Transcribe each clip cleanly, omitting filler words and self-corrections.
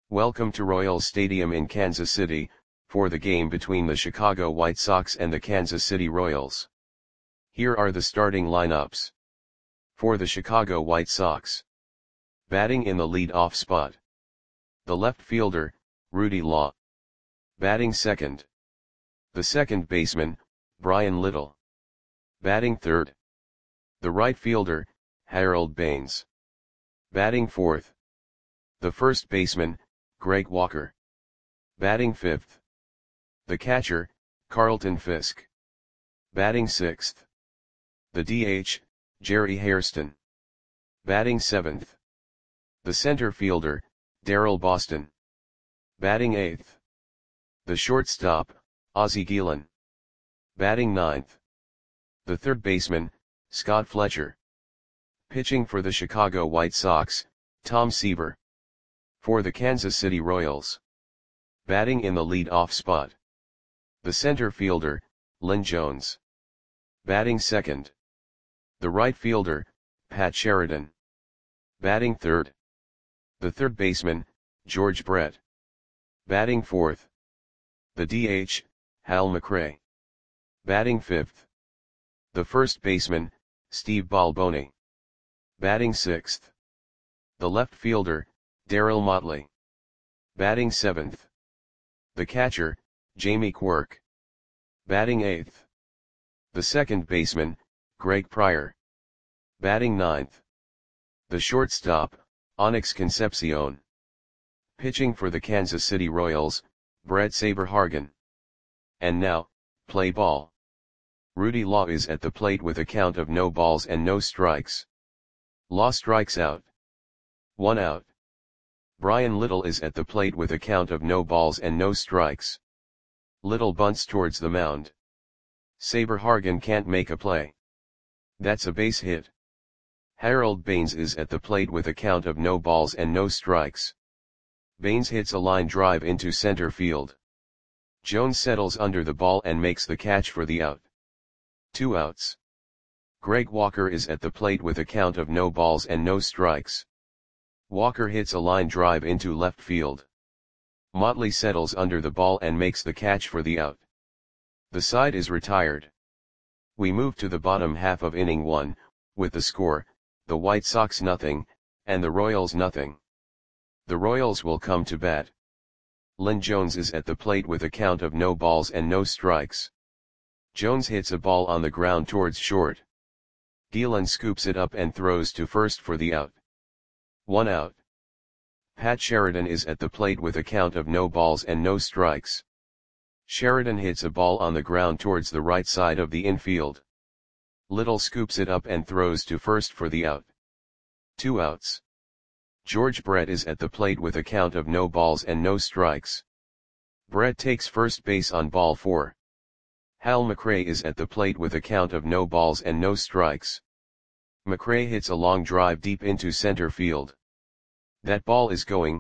Welcome to Royals Stadium in Kansas City, for the game between the Chicago White Sox and the Kansas City Royals. Here are the starting lineups. For the Chicago White Sox. Batting in the lead-off spot. The left fielder, Rudy Law. Batting second. The second baseman, Bryan Little. Batting third. The right fielder, Harold Baines. Batting fourth. The first baseman, Greg Walker. Batting fifth. The catcher, Carlton Fisk. Batting sixth. The DH, Jerry Hairston. Batting seventh. The center fielder, Darryl Boston. Batting eighth. The shortstop, Ozzie Guillen. Batting ninth. The third baseman, Scott Fletcher. Pitching for the Chicago White Sox, Tom Seaver. For the Kansas City Royals. Batting in the lead-off spot. The center fielder, Lynn Jones. Batting second. The right fielder, Pat Sheridan. Batting third. The third baseman, George Brett. Batting fourth. The DH, Hal McRae. Batting fifth. The first baseman, Steve Balboni. Batting sixth. The left fielder, Darryl Motley. Batting seventh. The catcher, Jamie Quirk. Batting eighth. The second baseman, Greg Pryor. Batting ninth. The shortstop, Onyx Concepcion. Pitching for the Kansas City Royals, Brett Saberhagen. And now, play ball. Rudy Law is at the plate with a count of no balls and no strikes. Law strikes out. 1 out. Bryan Little is at the plate with a count of no balls and no strikes. Little bunts towards the mound. Saberhagen can't make a play. That's a base hit. Harold Baines is at the plate with a count of no balls and no strikes. Baines hits a line drive into center field. Jones settles under the ball and makes the catch for the out. 2 outs. Greg Walker is at the plate with a count of no balls and no strikes. Walker hits a line drive into left field. Motley settles under the ball and makes the catch for the out. The side is retired. We move to the bottom half of inning 1, with the score, the White Sox 0, and the Royals 0. The Royals will come to bat. Lynn Jones is at the plate with a count of no balls and no strikes. Jones hits a ball on the ground towards short. Guillen scoops it up and throws to first for the out. 1 out. Pat Sheridan is at the plate with a count of no balls and no strikes. Sheridan hits a ball on the ground towards the right side of the infield. Little scoops it up and throws to first for the out. 2 outs. George Brett is at the plate with a count of no balls and no strikes. Brett takes first base on ball 4. Hal McRae is at the plate with a count of no balls and no strikes. McRae hits a long drive deep into center field. That ball is gone.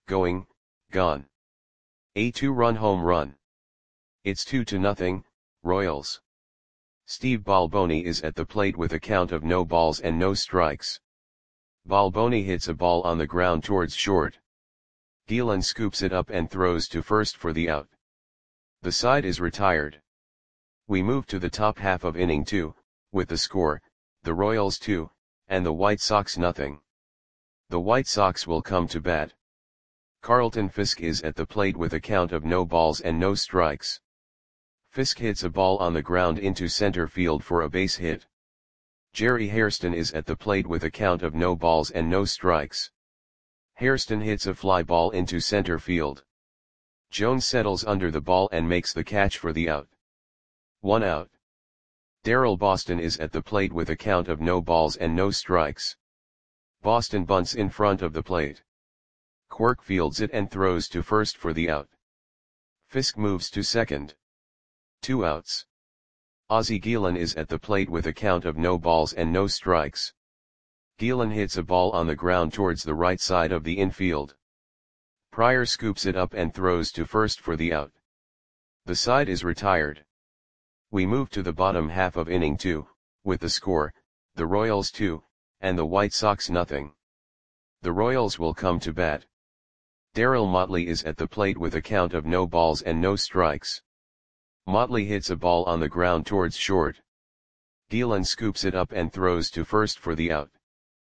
A 2-run home run. It's 2-0, Royals. Steve Balboni is at the plate with a count of no balls and no strikes. Balboni hits a ball on the ground towards short. Guillen scoops it up and throws to first for the out. The side is retired. We move to the top half of inning 2, with the score, the Royals 2, and the White Sox 0. The White Sox will come to bat. Carlton Fisk is at the plate with a count of no balls and no strikes. Fisk hits a ball on the ground into center field for a base hit. Jerry Hairston is at the plate with a count of no balls and no strikes. Hairston hits a fly ball into center field. Jones settles under the ball and makes the catch for the out. 1 out. Darryl Boston is at the plate with a count of no balls and no strikes. Boston bunts in front of the plate. Quirk fields it and throws to first for the out. Fisk moves to second. 2 outs. Ozzie Guillen is at the plate with a count of no balls and no strikes. Guillen hits a ball on the ground towards the right side of the infield. Pryor scoops it up and throws to first for the out. The side is retired. We move to the bottom half of inning 2, with the score, the Royals 2, and the White Sox 0. The Royals will come to bat. Darryl Motley is at the plate with a count of no balls and no strikes. Motley hits a ball on the ground towards short. Dealon scoops it up and throws to first for the out.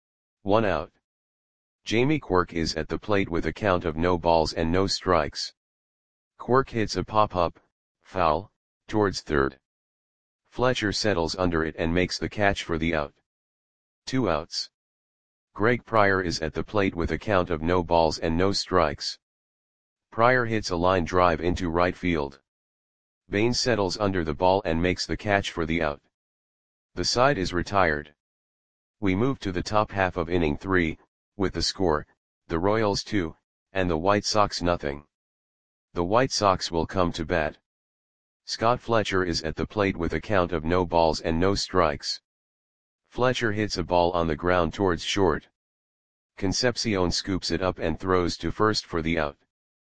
1 out. Jamie Quirk is at the plate with a count of no balls and no strikes. Quirk hits a pop-up, foul, towards third. Fletcher settles under it and makes the catch for the out. 2 outs. Greg Pryor is at the plate with a count of no balls and no strikes. Pryor hits a line drive into right field. Baines settles under the ball and makes the catch for the out. The side is retired. We move to the top half of inning 3, with the score, the Royals 2, and the White Sox nothing. The White Sox will come to bat. Scott Fletcher is at the plate with a count of no balls and no strikes. Fletcher hits a ball on the ground towards short. Concepcion scoops it up and throws to first for the out.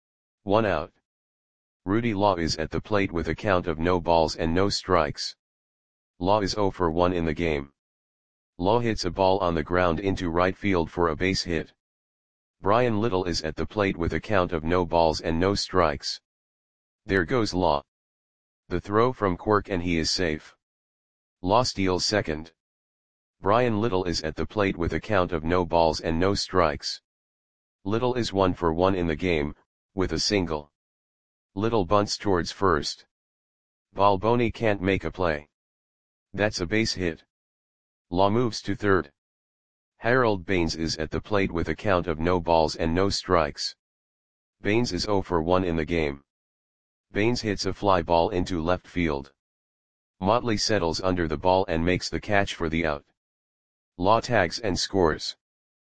1 out. Rudy Law is at the plate with a count of no balls and no strikes. Law is 0 for 1 in the game. Law hits a ball on the ground into right field for a base hit. Brian Little is at the plate with a count of no balls and no strikes. There goes Law. The throw from Quirk and he is safe. Law steals second. Brian Little is at the plate with a count of no balls and no strikes. Little is 1 for 1 in the game, with a single. Little bunts towards first. Balboni can't make a play. That's a base hit. Law moves to third. Harold Baines is at the plate with a count of no balls and no strikes. Baines is 0 for 1 in the game. Baines hits a fly ball into left field. Motley settles under the ball and makes the catch for the out. Law tags and scores.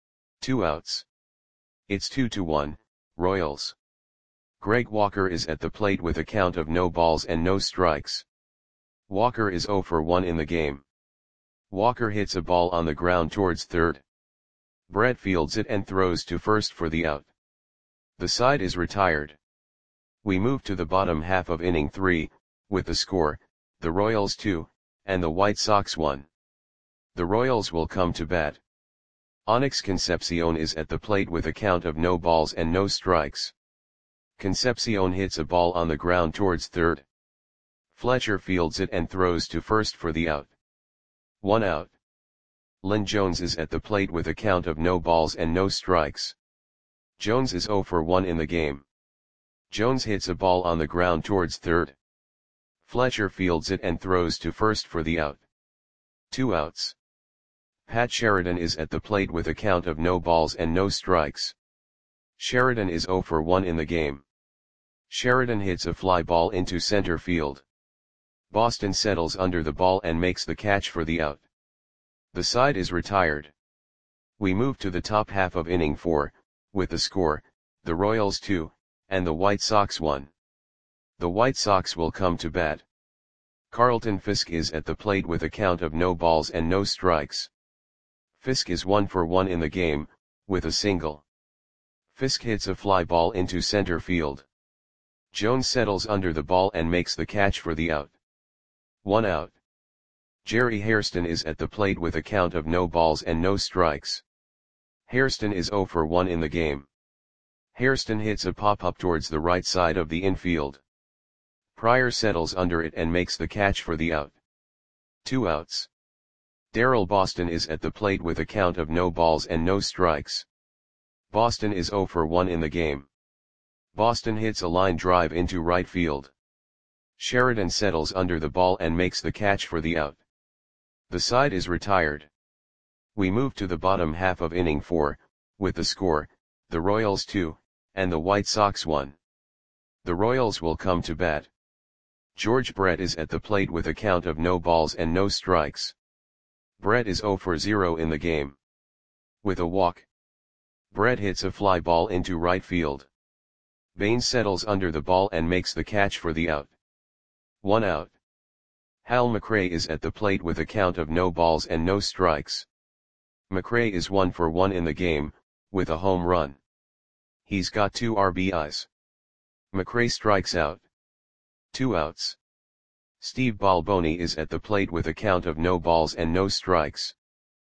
2 outs. It's 2-1, Royals. Greg Walker is at the plate with a count of no balls and no strikes. Walker is 0 for 1 in the game. Walker hits a ball on the ground towards third. Brett fields it and throws to first for the out. The side is retired. We move to the bottom half of inning 3, with the score, the Royals 2, and the White Sox 1. The Royals will come to bat. Onyx Concepcion is at the plate with a count of no balls and no strikes. Concepcion hits a ball on the ground towards third. Fletcher fields it and throws to first for the out. 1 out. Lynn Jones is at the plate with a count of no balls and no strikes. Jones is 0 for 1 in the game. Jones hits a ball on the ground towards third. Fletcher fields it and throws to first for the out. 2 outs. Pat Sheridan is at the plate with a count of no balls and no strikes. Sheridan is 0 for 1 in the game. Sheridan hits a fly ball into center field. Boston settles under the ball and makes the catch for the out. The side is retired. We move to the top half of inning 4, with the score, the Royals 2, and the White Sox 1. The White Sox will come to bat. Carlton Fisk is at the plate with a count of no balls and no strikes. Fisk is 1 for 1 in the game, with a single. Fisk hits a fly ball into center field. Jones settles under the ball and makes the catch for the out. 1 out. Jerry Hairston is at the plate with a count of no balls and no strikes. Hairston is 0 for 1 in the game. Hairston hits a pop-up towards the right side of the infield. Pryor settles under it and makes the catch for the out. 2 outs. Darryl Boston is at the plate with a count of no balls and no strikes. Boston is 0 for 1 in the game. Boston hits a line drive into right field. Sheridan settles under the ball and makes the catch for the out. The side is retired. We move to the bottom half of inning 4, with the score, the Royals 2, and the White Sox 1. The Royals will come to bat. George Brett is at the plate with a count of no balls and no strikes. Brett is 0 for 0 in the game. With a walk. Brett hits a fly ball into right field. Baines settles under the ball and makes the catch for the out. 1 out. Hal McRae is at the plate with a count of no balls and no strikes. McRae is 1 for 1 in the game, with a home run. He's got 2 RBIs. McRae strikes out. 2 outs. Steve Balboni is at the plate with a count of no balls and no strikes.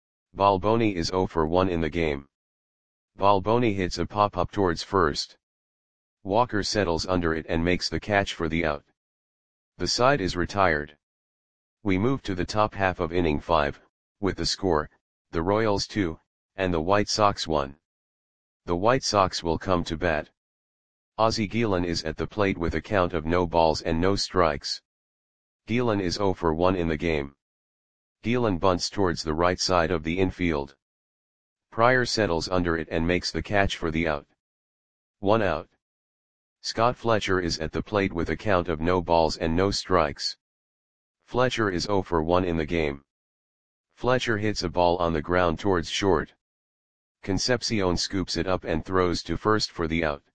Balboni is 0 for 1 in the game. Balboni hits a pop-up towards first. Walker settles under it and makes the catch for the out. The side is retired. We move to the top half of inning 5, with the score, the Royals 2, and the White Sox 1. The White Sox will come to bat. Ozzie Guillen is at the plate with a count of no balls and no strikes. Guillen is 0 for 1 in the game. Guillen bunts towards the right side of the infield. Pryor settles under it and makes the catch for the out. 1 out. Scott Fletcher is at the plate with a count of no balls and no strikes. Fletcher is 0 for 1 in the game. Fletcher hits a ball on the ground towards short. Concepcion scoops it up and throws to first for the out.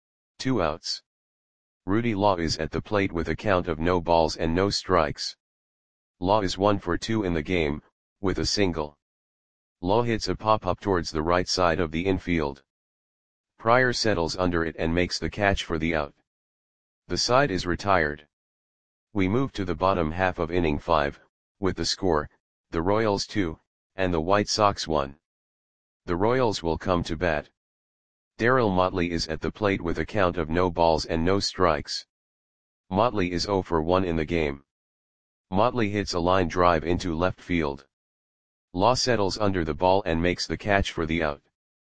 2 outs. Rudy Law is at the plate with a count of no balls and no strikes. Law is 1 for 2 in the game, with a single. Law hits a pop-up towards the right side of the infield. Pryor settles under it and makes the catch for the out. The side is retired. We move to the bottom half of inning 5, with the score, the Royals 2, and the White Sox 1. The Royals will come to bat. Darryl Motley is at the plate with a count of no balls and no strikes. Motley is 0 for 1 in the game. Motley hits a line drive into left field. Law settles under the ball and makes the catch for the out.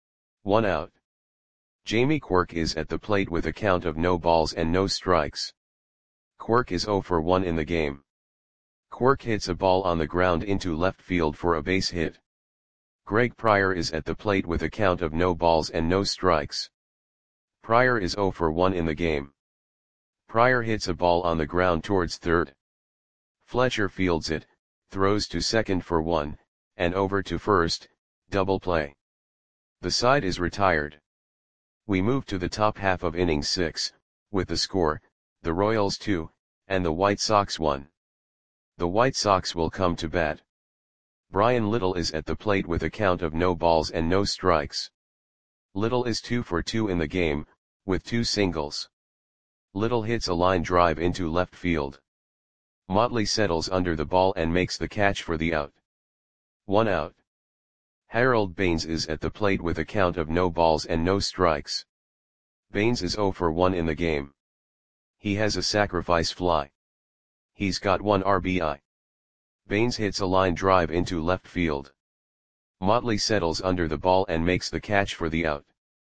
1 out. Jamie Quirk is at the plate with a count of no balls and no strikes. Quirk is 0 for 1 in the game. Quirk hits a ball on the ground into left field for a base hit. Greg Pryor is at the plate with a count of no balls and no strikes. Pryor is 0 for 1 in the game. Pryor hits a ball on the ground towards third. Fletcher fields it, throws to second for 1, and over to first, double play. The side is retired. We move to the top half of inning 6, with the score, the Royals 2, and the White Sox 1. The White Sox will come to bat. Brian Little is at the plate with a count of no balls and no strikes. Little is 2 for 2 in the game, with 2 singles. Little hits a line drive into left field. Motley settles under the ball and makes the catch for the out. 1 out. Harold Baines is at the plate with a count of no balls and no strikes. Baines is 0 for 1 in the game. He has a sacrifice fly. He's got 1 RBI. Baines hits a line drive into left field. Motley settles under the ball and makes the catch for the out.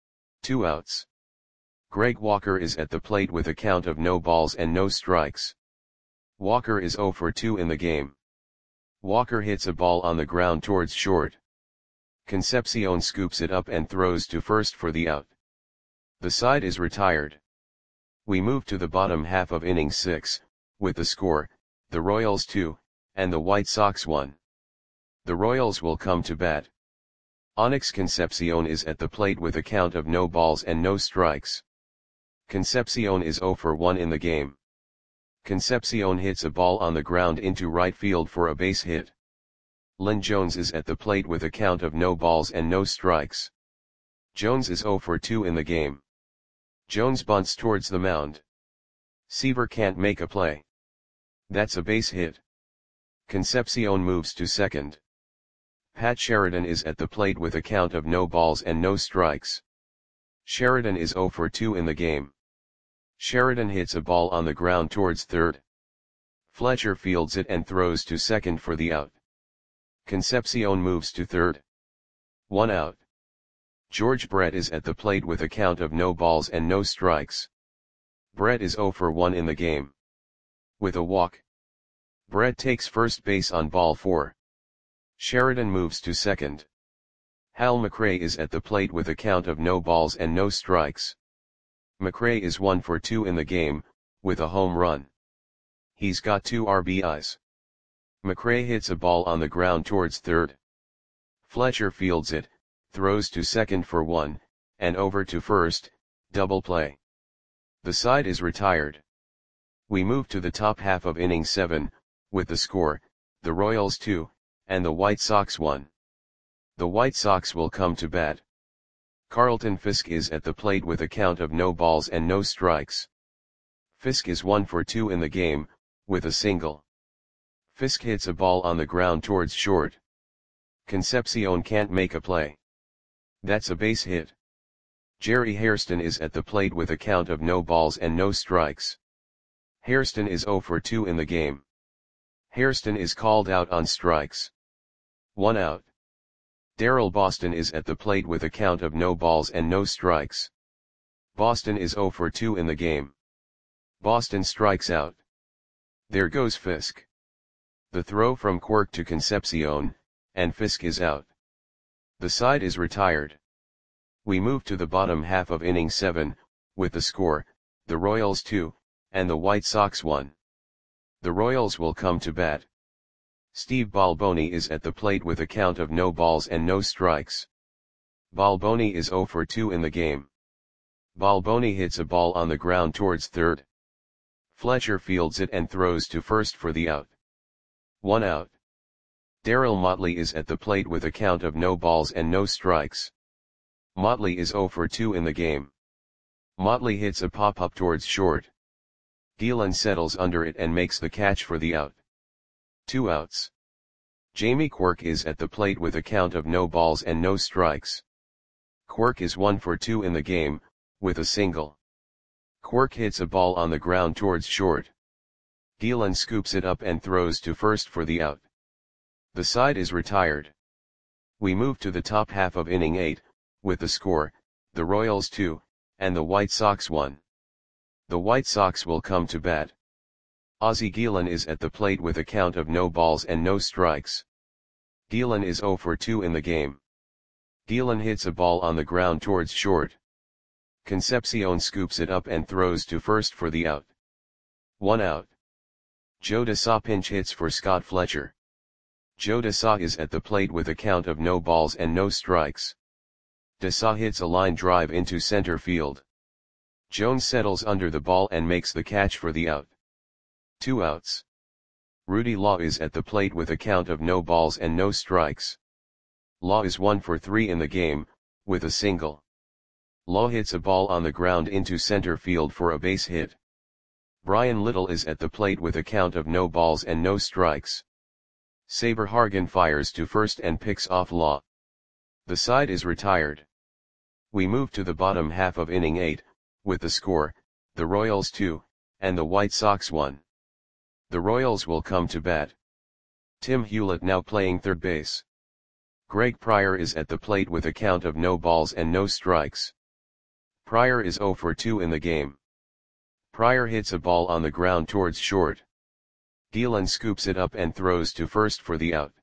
2 outs. Greg Walker is at the plate with a count of no balls and no strikes. Walker is 0 for 2 in the game. Walker hits a ball on the ground towards short. Concepcion scoops it up and throws to first for the out. The side is retired. We move to the bottom half of inning 6, with the score, the Royals 2, and the White Sox 1. The Royals will come to bat. Onyx Concepcion is at the plate with a count of no balls and no strikes. Concepcion is 0 for 1 in the game. Concepcion hits a ball on the ground into right field for a base hit. Lynn Jones is at the plate with a count of no balls and no strikes. Jones is 0 for 2 in the game. Jones bunts towards the mound. Seaver can't make a play. That's a base hit. Concepcion moves to second. Pat Sheridan is at the plate with a count of no balls and no strikes. Sheridan is 0 for 2 in the game. Sheridan hits a ball on the ground towards third. Fletcher fields it and throws to second for the out. Concepcion moves to third. 1 out. George Brett is at the plate with a count of no balls and no strikes. Brett is 0 for 1 in the game. With a walk. Brett takes first base on ball 4. Sheridan moves to second. Hal McRae is at the plate with a count of no balls and no strikes. McRae is 1 for 2 in the game, with a home run. He's got 2 RBIs. McRae hits a ball on the ground towards third. Fletcher fields it, throws to second for 1, and over to first, double play. The side is retired. We move to the top half of inning 7, with the score, the Royals 2, and the White Sox 1. The White Sox will come to bat. Carlton Fisk is at the plate with a count of no balls and no strikes. Fisk is 1 for 2 in the game, with a single. Fisk hits a ball on the ground towards short. Concepcion can't make a play. That's a base hit. Jerry Hairston is at the plate with a count of no balls and no strikes. Hairston is 0 for 2 in the game. Hairston is called out on strikes. 1 out. Darrell Boston is at the plate with a count of no balls and no strikes. Boston is 0 for 2 in the game. Boston strikes out. There goes Fisk. The throw from Quirk to Concepcion, and Fisk is out. The side is retired. We move to the bottom half of inning 7, with the score, the Royals 2, and the White Sox 1. The Royals will come to bat. Steve Balboni is at the plate with a count of no balls and no strikes. Balboni is 0 for 2 in the game. Balboni hits a ball on the ground towards third. Fletcher fields it and throws to first for the out. 1 out. Darryl Motley is at the plate with a count of no balls and no strikes. Motley is 0 for 2 in the game. Motley hits a pop-up towards short. Gielan settles under it and makes the catch for the out. 2 outs. Jamie Quirk is at the plate with a count of no balls and no strikes. Quirk is 1 for 2 in the game, with a single. Quirk hits a ball on the ground towards short. Gielan scoops it up and throws to first for the out. The side is retired. We move to the top half of inning 8, with the score, the Royals 2, and the White Sox 1. The White Sox will come to bat. Ozzie Gielan is at the plate with a count of no balls and no strikes. Gielan is 0 for 2 in the game. Gielan hits a ball on the ground towards short. Concepcion scoops it up and throws to first for the out. 1 out. Joe DeSa pinch hits for Scott Fletcher. Joe DeSa is at the plate with a count of no balls and no strikes. DeSa hits a line drive into center field. Jones settles under the ball and makes the catch for the out. 2 outs. Rudy Law is at the plate with a count of no balls and no strikes. Law is 1 for 3 in the game, with a single. Law hits a ball on the ground into center field for a base hit. Brian Little is at the plate with a count of no balls and no strikes. Saber Hargan fires to first and picks off Law. The side is retired. We move to the bottom half of inning 8, with the score, the Royals 2, and the White Sox 1. The Royals will come to bat. Tim Hewlett now playing third base. Greg Pryor is at the plate with a count of no balls and no strikes. Pryor is 0 for 2 in the game. Pryor hits a ball on the ground towards short. Gielan scoops it up and throws to first for the out.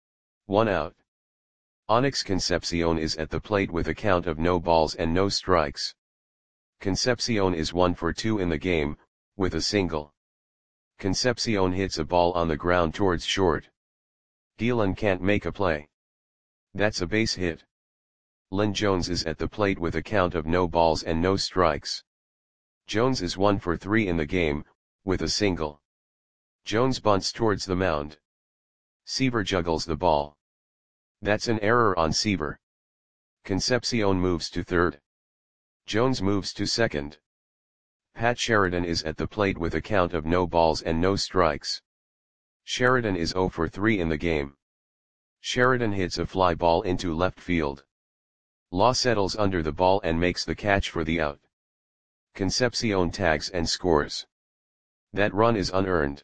1 out. Onyx Concepcion is at the plate with a count of no balls and no strikes. Concepcion is 1 for 2 in the game, with a single. Concepcion hits a ball on the ground towards short. Gielan can't make a play. That's a base hit. Lynn Jones is at the plate with a count of no balls and no strikes. Jones is 1 for 3 in the game, with a single. Jones bunts towards the mound. Seaver juggles the ball. That's an error on Seaver. Concepcion moves to third. Jones moves to second. Pat Sheridan is at the plate with a count of no balls and no strikes. Sheridan is 0 for 3 in the game. Sheridan hits a fly ball into left field. Law settles under the ball and makes the catch for the out. Concepcion tags and scores. That run is unearned.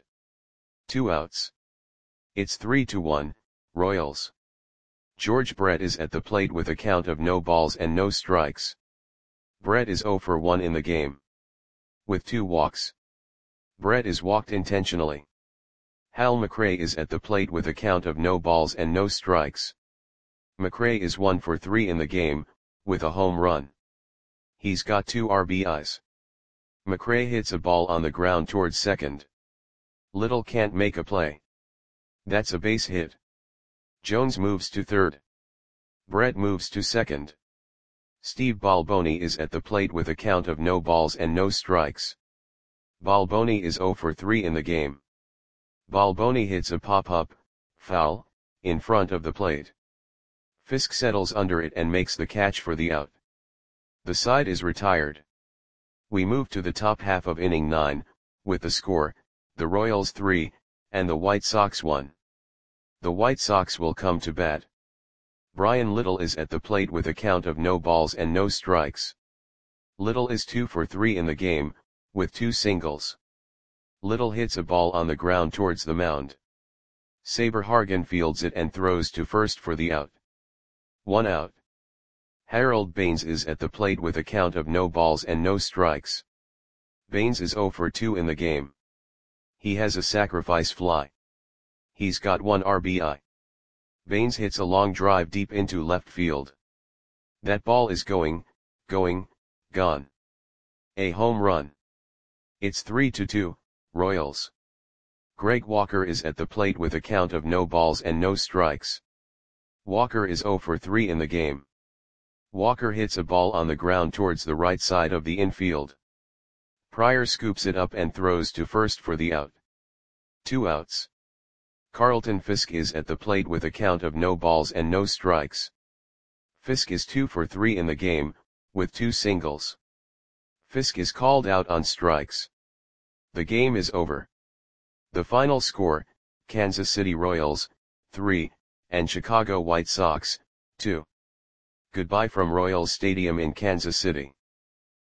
2 outs. It's 3-1, Royals. George Brett is at the plate with a count of no balls and no strikes. Brett is 0 for 1 in the game. With 2 walks. Brett is walked intentionally. Hal McRae is at the plate with a count of no balls and no strikes. McRae is 1 for 3 in the game, with a home run. He's got 2 RBIs. McRae hits a ball on the ground towards second. Little can't make a play. That's a base hit. Jones moves to third. Brett moves to second. Steve Balboni is at the plate with a count of no balls and no strikes. Balboni is 0 for 3 in the game. Balboni hits a pop-up, foul, in front of the plate. Fisk settles under it and makes the catch for the out. The side is retired. We move to the top half of inning 9, with the score, the Royals 3, and the White Sox 1. The White Sox will come to bat. Brian Little is at the plate with a count of no balls and no strikes. Little is 2 for 3 in the game, with 2 singles. Little hits a ball on the ground towards the mound. Saberhagen fields it and throws to first for the out. 1 out. Harold Baines is at the plate with a count of no balls and no strikes. Baines is 0 for 2 in the game. He has a sacrifice fly. He's got 1 RBI. Baines hits a long drive deep into left field. That ball is going, gone. A home run. It's 3-2, Royals. Greg Walker is at the plate with a count of no balls and no strikes. Walker is 0 for 3 in the game. Walker hits a ball on the ground towards the right side of the infield. Pryor scoops it up and throws to first for the out. 2 outs. Carlton Fisk is at the plate with a count of no balls and no strikes. Fisk is 2 for 3 in the game, with 2 singles. Fisk is called out on strikes. The game is over. The final score, Kansas City Royals, 3, and Chicago White Sox, 2. Goodbye from Royals Stadium in Kansas City.